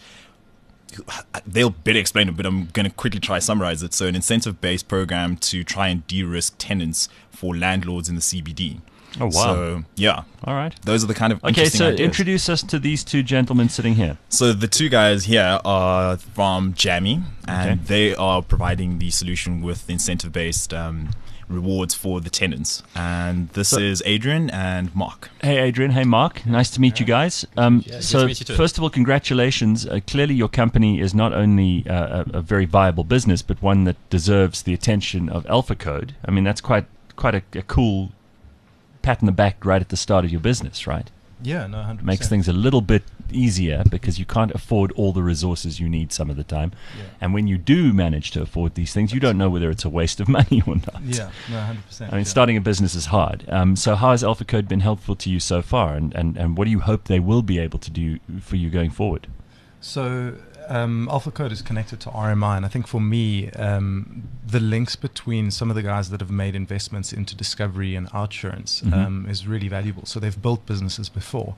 they'll better explain it, but I'm going to quickly try to summarize it. So an incentive based program to try and de-risk tenants for landlords in the CBD. Oh, wow. So yeah, All right. those are the kind of Okay, interesting so ideas. introduce us to these two gentlemen sitting here. So the two guys here are from Jammy, and Okay. they are providing the solution with incentive-based rewards for the tenants. And this is Adrian and Mark. Hey, Adrian. Hey, Mark. Nice to meet you guys. good So, to meet you too. first of all, congratulations. Clearly, your company is not only a very viable business, but one that deserves the attention of Alpha Code. I mean, that's quite a cool pat in the back right at the start of your business, right? Yeah, no, 100%. Makes things a little bit easier because you can't afford all the resources you need some of the time. Yeah. And when you do manage to afford these things, you don't know whether it's a waste of money or not. Yeah, no, 100%. I mean, starting a business is hard. So how has Alpha Code been helpful to you so far? And what do you hope they will be able to do for you going forward? So Alpha Code is connected to RMI, and I think for me, the links between some of the guys that have made investments into discovery and outsurance is really valuable. So they've built businesses before.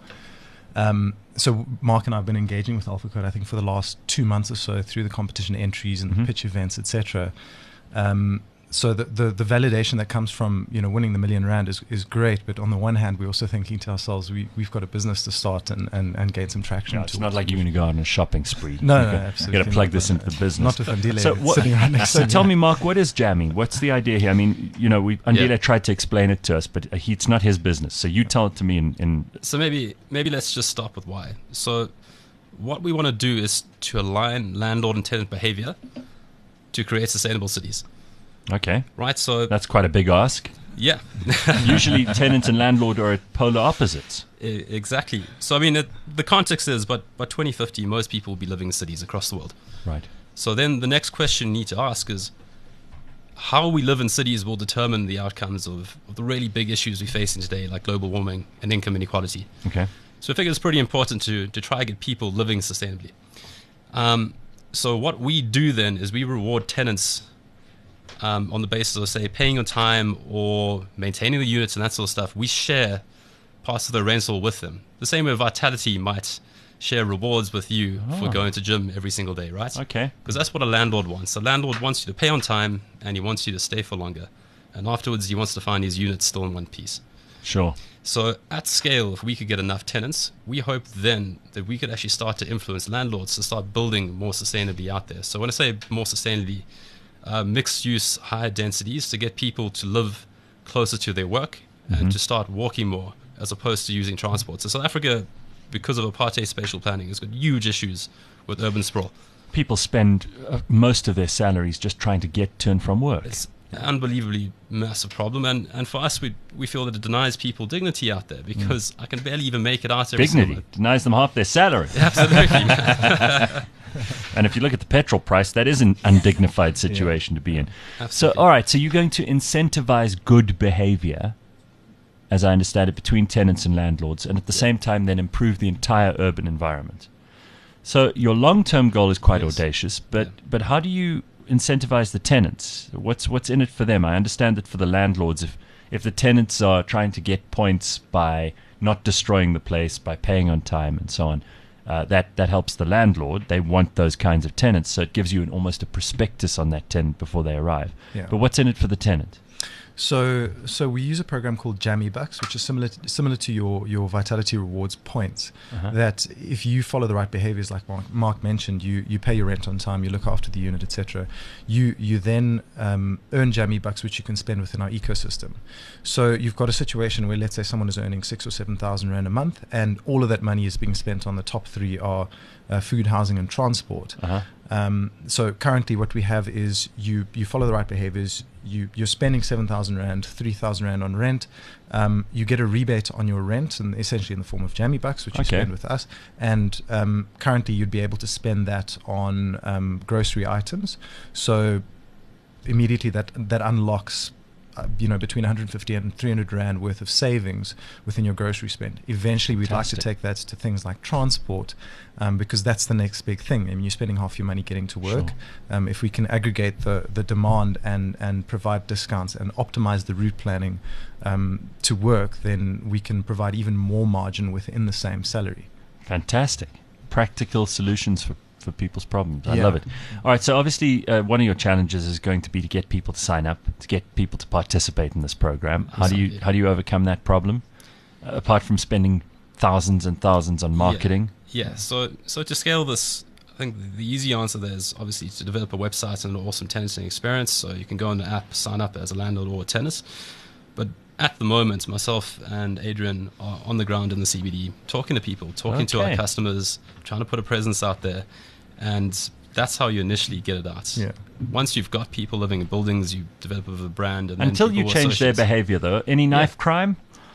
So Mark and I have been engaging with Alpha Code, I think, for the last 2 months or so through the competition entries and the pitch events, etc. So the validation that comes from winning the R1 million is great, but on the one hand, we're also thinking to ourselves, we've got a business to start and gain some traction. No, it's not like you're going to go on a shopping spree. No, You've absolutely got to plug not. this into the business. Not with Andile So sitting right next to so me. tell me, Mark, what is jamming? What's the idea here? I mean, Andile tried to explain it to us, but it's not his business. So you tell it to me in So maybe let's just start with why. So what we want to do is to align landlord and tenant behavior to create sustainable cities. Okay. Right? So That's quite a big ask. yeah. Usually tenant and landlord are at polar opposites. Exactly. So I mean the context is by 2050 most people will be living in cities across the world. Right. So then the next question you need to ask is how we live in cities will determine the outcomes of the really big issues we face in today, like global warming and income inequality. Okay. So I think it's pretty important to try and get people living sustainably. So what we do then is we reward tenants on the basis of, say, paying on time or maintaining the units and that sort of stuff. We share parts of the rental with them. The same way Vitality might share rewards with you for going to gym every single day, right? Okay. Because that's what a landlord wants. A landlord wants you to pay on time and he wants you to stay for longer. And afterwards, he wants to find his units still in one piece. Sure. So at scale, if we could get enough tenants, we hope then that we could actually start to influence landlords to start building more sustainably out there. So when I say more sustainably, mixed use, higher densities to get people to live closer to their work and to start walking more as opposed to using transport. So South Africa, because of apartheid spatial planning, has got huge issues with urban sprawl. People spend most of their salaries just trying to get to and from work. unbelievably massive problem, and for us, we feel that it denies people dignity out there, because I can barely even make it out every Dignity single denies them half their salary. Absolutely. And if you look at the petrol price, that is an undignified situation to be in. Absolutely. So, all right, so you're going to incentivize good behavior, as I understand it, between tenants and landlords, and at the same time then improve the entire urban environment. So your long-term goal is quite audacious, but how do you incentivize the tenants? What's in it for them? I understand that for the landlords, if the tenants are trying to get points by not destroying the place, by paying on time and so on, that helps the landlord. They want those kinds of tenants, so it gives you almost a prospectus on that tenant before they arrive. Yeah. But what's in it for the tenant? So we use a program called Jammy Bucks, which is similar to your Vitality Rewards points. That if you follow the right behaviors, like Mark mentioned, you pay your rent on time, you look after the unit, etc. You then earn Jammy Bucks, which you can spend within our ecosystem. So you've got a situation where, let's say, someone is earning 6,000 or 7,000 rand a month, and all of that money is being spent on the top three are food, housing, and transport. So currently what we have is you follow the right behaviors, you're spending 7,000 Rand, 3,000 Rand on rent, you get a rebate on your rent, and essentially in the form of Jammy Bucks, which you spend with us, and currently you'd be able to spend that on grocery items. So immediately that unlocks between 150 and 300 Rand worth of savings within your grocery spend. Eventually, we'd like to take that to things like transport, because that's the next big thing. I mean, you're spending half your money getting to work. If we can aggregate the demand and provide discounts and optimize the route planning to work, then we can provide even more margin within the same salary. Fantastic. Practical solutions for people's problems. I love it. All right, so obviously one of your challenges is going to be to get people to sign up, to get people to participate in this program. How do you overcome that problem, apart from spending thousands and thousands on marketing? Yeah. So to scale this, I think the easy answer there is obviously to develop a website and an awesome tenanting experience. So you can go on the app, sign up as a landlord or a tenant. But at the moment, myself and Adrian are on the ground in the CBD, talking to people, talking to our customers, trying to put a presence out there. And that's how you initially get it out. Yeah. Once you've got people living in buildings, you develop a brand. And until then you change their behavior, though. Any knife crime?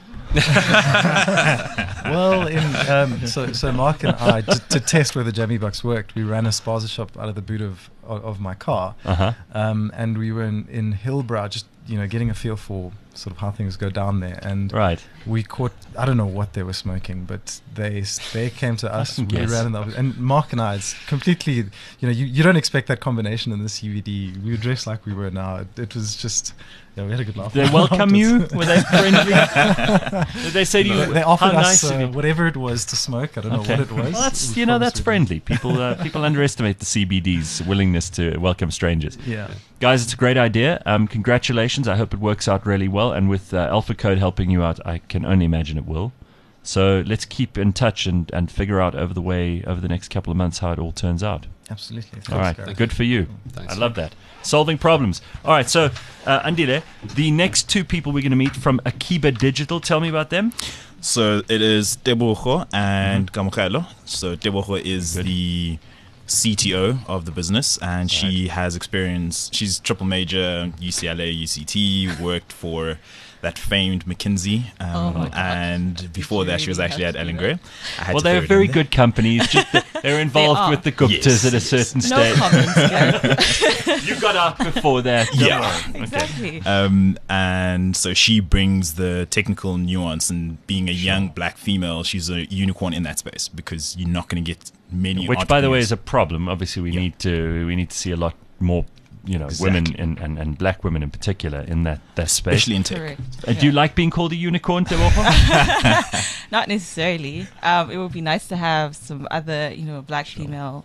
Well, so Mark and I, to test whether Jammy Bucks worked, we ran a spaza shop out of the boot of my car, and we were in Hillbrow, just getting a feel for sort of how things go down there, and we caught, I don't know what they were smoking, but they came to us. We ran in the office, and Mark and I, it's completely, you don't expect that combination in the CBD. We were dressed like we were now. It was just. Yeah, we had a good laugh. Did they welcome you? Were they friendly? Did they say to you, they offered us whatever it was to smoke? I don't know what it was. Well, that's friendly. People underestimate the CBD's willingness to welcome strangers. Yeah. Guys, it's a great idea. Congratulations. I hope it works out really well. And with Alpha Code helping you out, I can only imagine it will. So let's keep in touch and figure out over the next couple of months how it all turns out. Absolutely. All right. Thanks, Good for you. Thanks. I love that. Solving problems. All right. So, Andile, the next two people we're going to meet from Akiba Digital, tell me about them. So it is Tebogo and Kamogelo. So Tebogo is the CTO of the business, and she has experience. She's triple major, UCLA, UCT, worked for that famed McKinsey, and before that she was actually at Ellen Gray. Well, they're very good companies. Just they're involved with the Guptas at a certain stage. No comments. You got out before that. Exactly. And so she brings the technical nuance, and being a young black female, she's a unicorn in that space, because you're not going to get many. Which, by the way, is a problem. Obviously, we need to see a lot more. Women and black women in particular in that space. Especially in tech. Do you like being called a unicorn, Tebogo? Not necessarily. It would be nice to have some other, black female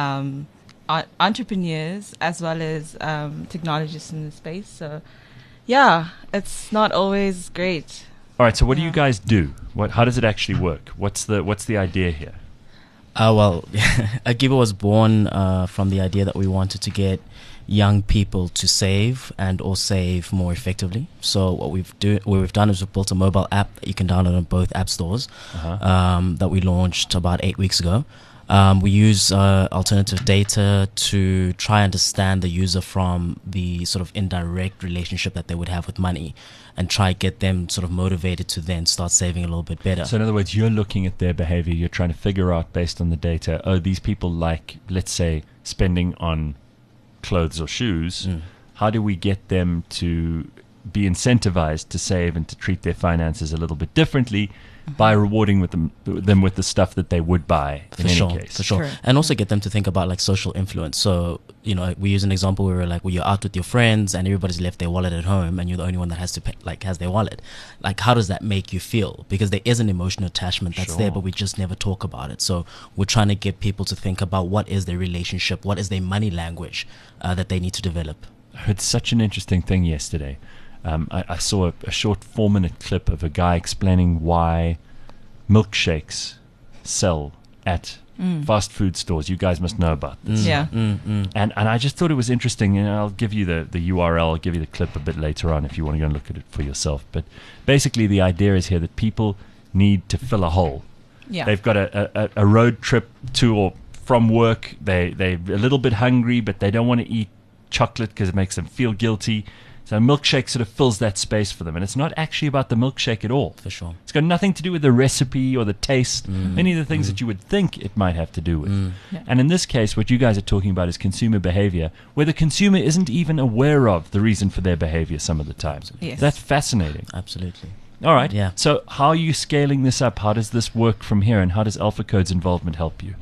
entrepreneurs as well as technologists in the space. So, yeah, it's not always great. All right. So, what do you guys do? How does it actually work? What's the idea here? Well, Akiba was born from the idea that we wanted to get young people to save or save more effectively. So what we've done is we've built a mobile app that you can download on both app stores that we launched about 8 weeks ago. We use alternative data to try and understand the user from the sort of indirect relationship that they would have with money, and try get them sort of motivated to then start saving a little bit better. So in other words, you're looking at their behavior, you're trying to figure out based on the data, oh, these people like, let's say, spending on clothes or shoes. How do we get them to be incentivized to save and to treat their finances a little bit differently by rewarding them with the stuff that they would buy in any case. For sure. Correct. And also get them to think about like social influence. So, you know, we use an example where we're like, well, you're out with your friends and everybody's left their wallet at home and you're the only one that has to pay, like has their wallet. Like, how does that make you feel? Because there is an emotional attachment that's there, but we just never talk about it. So we're trying to get people to think about what is their relationship, what is their money language that they need to develop. I heard such an interesting thing yesterday. I saw a short 4-minute clip of a guy explaining why milkshakes sell at fast food stores. You guys must know about this. Yeah. And I just thought it was interesting, and I'll give you the URL, I'll give you the clip a bit later on if you want to go and look at it for yourself. But basically the idea is here that people need to fill a hole. Yeah. They've got a road trip to or from work. They're a little bit hungry, but they don't want to eat chocolate because it makes them feel guilty. So a milkshake sort of fills that space for them. And it's not actually about the milkshake at all. For sure. It's got nothing to do with the recipe or the taste, any of the things that you would think it might have to do with. Yeah. And in this case, what you guys are talking about is consumer behavior, where the consumer isn't even aware of the reason for their behavior some of the time. Yes. That's fascinating. Absolutely. All right. Yeah. So how are you scaling this up? How does this work from here? And how does Alpha Code's involvement help you?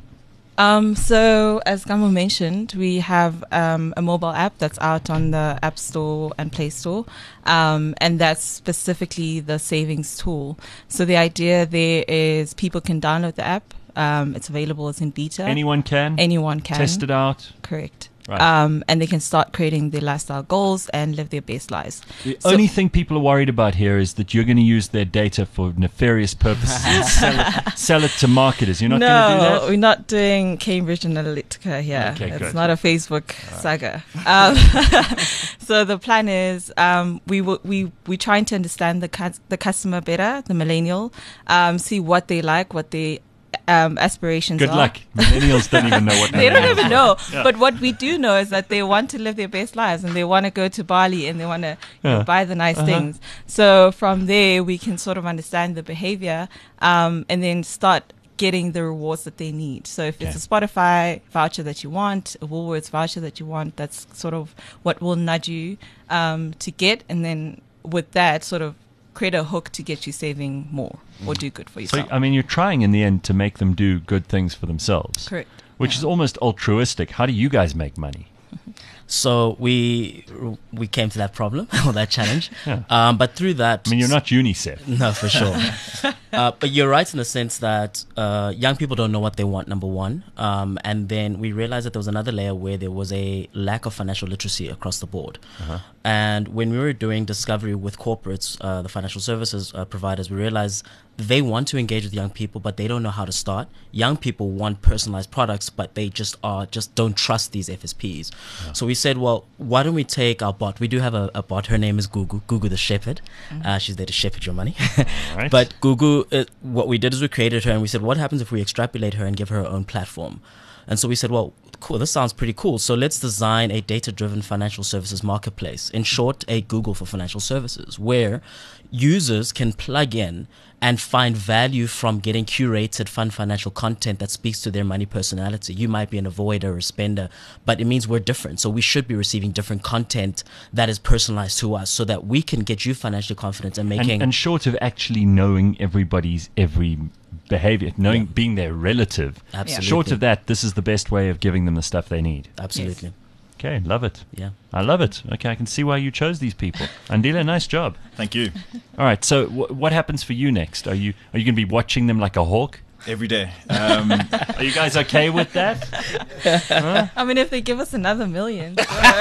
So as Gamo mentioned, we have a mobile app that's out on the App Store and Play Store, and that's specifically the savings tool. So the idea there is people can download the app. It's available as in beta. Anyone can? Anyone can. Test it out. Correct. Right. And they can start creating their lifestyle goals and live their best lives. The only thing people are worried about here is that you're going to use their data for nefarious purposes and sell it to marketers. You're not going to do that? No, we're not doing Cambridge Analytica here. Okay, it's good. not a Facebook saga. So the plan is we're trying to understand the customer better, the millennial, see what they like, what they aspirations Good are. luck. Millennials don't even know what They don't millennials even are. know. Yeah. But what we do know is that they want to live their best lives and they want to go to Bali and they want to buy the nice things. So from there, we can sort of understand the behavior and then start getting the rewards that they need. So if it's a Spotify voucher that you want, a Woolworths voucher that you want, that's sort of what will nudge you to get. And then with that, sort of create a hook to get you saving more or do good for yourself. So, I mean, you're trying in the end to make them do good things for themselves. Correct. Which is almost altruistic. How do you guys make money? So we came to that problem or that challenge, Yeah. but through that, I mean, you're not UNICEF. no, for sure. But you're right in the sense that young people don't know what they want, number one, and then we realized that there was another layer where there was a lack of financial literacy across the board. And when we were doing discovery with corporates, the financial services providers, we realized they want to engage with young people, but they don't know how to start. Young people want personalized products, but they just don't trust these FSPs. So we said, well, why don't we take our bot? We do have a bot. Her name is Gugu the Shepherd. She's there to shepherd your money. Right. But Gugu, what we did is we created her and we said, what happens if we extrapolate her and give her own platform? And so we said, well, cool, this sounds pretty cool. So let's design a data-driven financial services marketplace. In short, a Google for financial services, where users can plug in and find value from getting curated fun financial content that speaks to their money personality. You might be an avoider or a spender, but it means we're different. So we should be receiving different content that is personalized to us so that we can get you financially confident and making... And short of actually knowing everybody's every behavior, being their relative, Absolutely. short of that, this is the best way of giving them the stuff they need. Absolutely. Okay, love it. Yeah. I love it. Okay, I can see why you chose these people. Andile, nice job. Thank you. All right, so what happens for you next? Are you going to be watching them like a hawk? Every day. Are you guys okay with that? I mean, if they give us another million.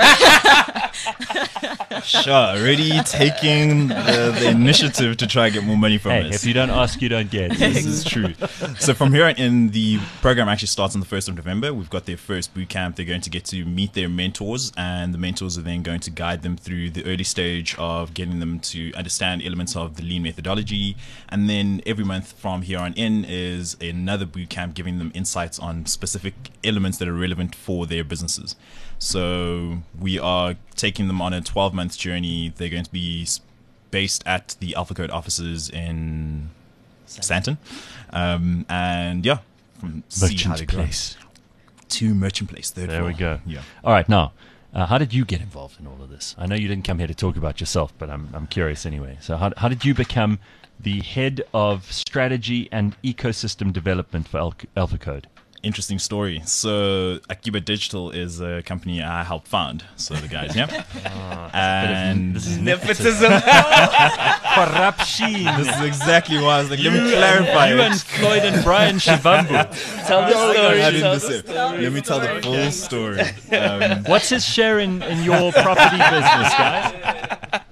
Sure, already taking the initiative to try and get more money from us. If you don't ask, you don't get. This is true. So from here on in, the program actually starts on the 1st of November. We've got their first boot camp. They're going to get to meet their mentors, and the mentors are then going to guide them through the early stage of getting them to understand elements of the lean methodology. And then every month from here on in is is another boot camp giving them insights on specific elements that are relevant for their businesses. So we are taking them on a 12-month journey. They're going to be based at the Alpha Code offices in Stanton. And yeah, from Merchant Place to Merchant Place. There we go. Yeah. All right, now, how did you get involved in all of this? I know you didn't come here to talk about yourself, but I'm curious anyway. So how did you become the head of strategy and ecosystem development for Alpha Code? Interesting story. So Akiba Digital is a company I helped found. So the guys, yeah. And this is Nepotism. corruption. This is exactly why I was like, let me clarify You it. and Floyd and Brian Shivambu. Tell the story. I didn't Tell listen. the story. Let me tell the full story. What's his share in your property business, guys?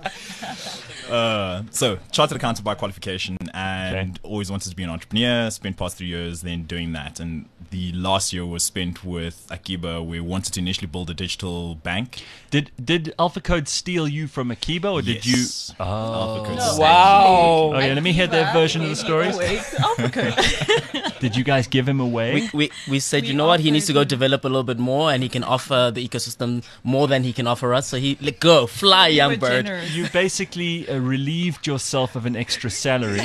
So, chartered accountant by qualification, and always wanted to be an entrepreneur. Spent past 3 years then doing that, and the last year was spent with Akiba. We wanted to initially build a digital bank. Did Alpha Code steal you from Akiba, or did you? Yes. Alpha Code No. stole Wow. Okay, let me hear their version of the story. Did you guys give him away? We said, you know what, he needs to go develop a little bit more, and he can offer the ecosystem more than he can offer us. So he let go, fly, young bird. You basically relieved yourself of an extra salary,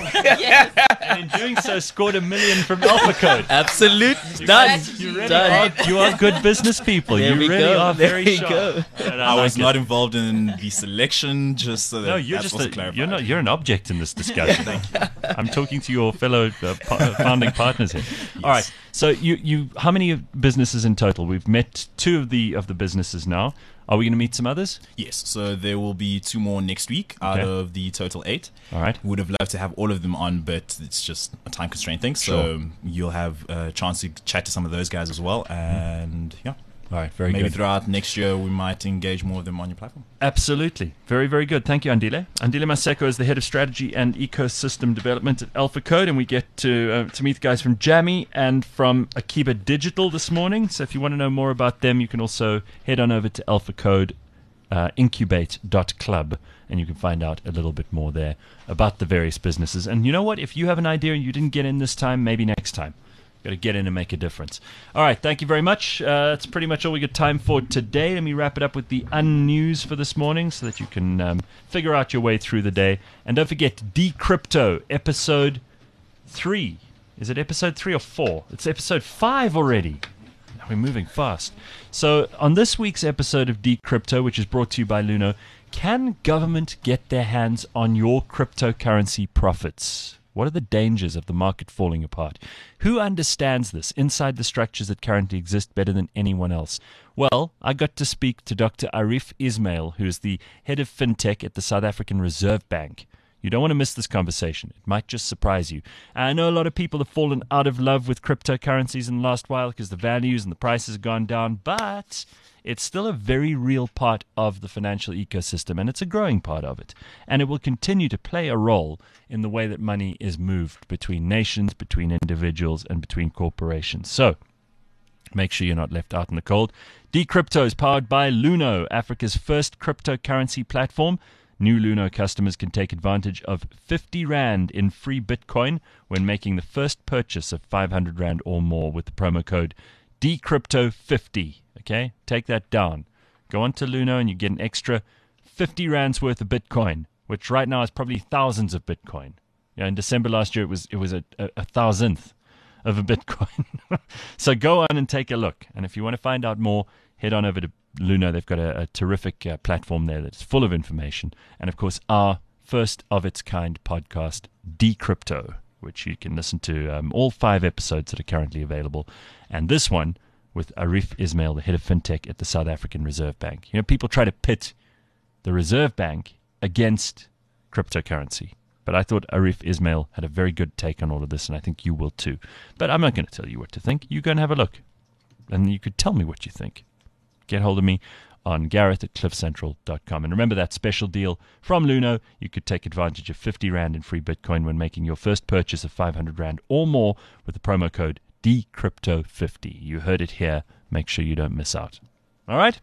and in doing so, scored $1 million from Alpha Code. Absolute done. You really Done. you are good business people. There you we really go. are There very we sharp. go. And I was like not it. involved in the selection, just so that No, you're that's just also clarified. you're an object in this discussion. I'm talking to your fellow founding partners here. All right. So you how many businesses in total? We've met 2 of the businesses now. Are we going to meet some others? Yes, so there will be 2 more next week out Okay. of the total 8. All right. Would have loved to have all of them on, but it's just a time constraint thing. Sure. So you'll have a chance to chat to some of those guys as well. And yeah, All right. Very maybe good. throughout next year we might engage more of them on your platform. Absolutely. Very, very good. Thank you, Andile. Andile Maseko is the head of strategy and ecosystem development at Alpha Code, and we get to meet the guys from Jammy and from Akiba Digital this morning. So if you want to know more about them, you can also head on over to Alpha Code incubate.club, and you can find out a little bit more there about the various businesses. And you know what? If you have an idea and you didn't get in this time, maybe next time. Got to get in and make a difference. All right, thank you very much. That's pretty much all we got time for today. Let me wrap it up with the unnews for this morning so that you can figure out your way through the day. And don't forget, Decrypto, episode 3. Is it episode 3 or 4? It's episode 5 already. We're moving fast. So on this week's episode of Decrypto, which is brought to you by Luno, can government get their hands on your cryptocurrency profits? What are the dangers of the market falling apart? Who understands this inside the structures that currently exist better than anyone else? Well, I got to speak to Dr. Arif Ismail, who is the head of fintech at the South African Reserve Bank. You don't want to miss this conversation. It might just surprise you. I know a lot of people have fallen out of love with cryptocurrencies in the last while because the values and the prices have gone down, but it's still a very real part of the financial ecosystem, and it's a growing part of it. And it will continue to play a role in the way that money is moved between nations, between individuals, and between corporations. So make sure you're not left out in the cold. Decrypto is powered by Luno, Africa's first cryptocurrency platform. New Luno customers can take advantage of 50 Rand in free Bitcoin when making the first purchase of 500 Rand or more with the promo code Decrypto50. Okay, take that down. Go on to Luno and you get an extra 50 Rands worth of Bitcoin, which right now is probably thousands of Bitcoin. Yeah, in December last year, it was a thousandth of a Bitcoin. So go on and take a look. And if you want to find out more, head on over to Luno. They've got a terrific platform there that's full of information. And, of course, our first of its kind podcast, Decrypto, which you can listen to all 5 episodes that are currently available. And this one with Arif Ismail, the head of fintech at the South African Reserve Bank. You know, people try to pit the Reserve Bank against cryptocurrency. But I thought Arif Ismail had a very good take on all of this, and I think you will too. But I'm not going to tell you what to think. You go and have a look. And you could tell me what you think. Get hold of me on gareth@cliffcentral.com. And remember that special deal from Luno. You could take advantage of 50 Rand in free Bitcoin when making your first purchase of 500 Rand or more with the promo code Decrypto50. You heard it here. Make sure you don't miss out. All right?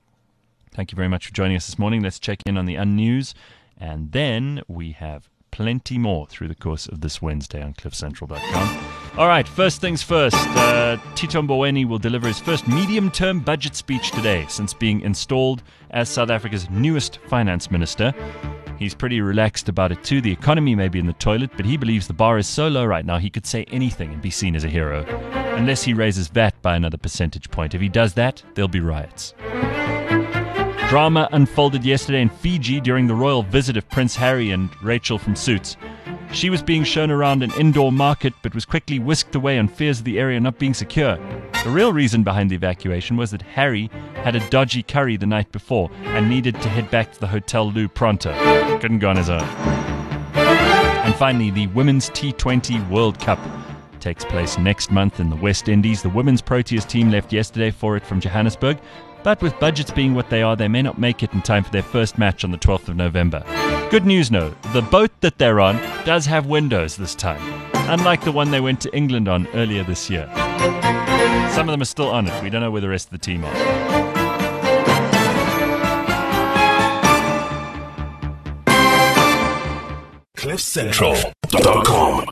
Thank you very much for joining us this morning. Let's check in on the unnews. And then we have plenty more through the course of this Wednesday on cliffcentral.com. All right, first things first. Tito Mboweni will deliver his first medium-term budget speech today since being installed as South Africa's newest finance minister. He's pretty relaxed about it too. The economy may be in the toilet, but he believes the bar is so low right now he could say anything and be seen as a hero. Unless he raises VAT by another percentage point. If he does that, there'll be riots. Drama unfolded yesterday in Fiji during the royal visit of Prince Harry and Rachel from Suits. She was being shown around an indoor market but was quickly whisked away on fears of the area not being secure. The real reason behind the evacuation was that Harry had a dodgy curry the night before and needed to head back to the Hotel Lou pronto. Couldn't go on his own. And finally, the Women's T20 World Cup takes place next month in the West Indies. The women's Proteas team left yesterday for it from Johannesburg, but with budgets being what they are, they may not make it in time for their first match on the 12th of November. Good news, though. The boat that they're on does have windows this time, unlike the one they went to England on earlier this year. Some of them are still on it. We don't know where the rest of the team are. CliffCentral.com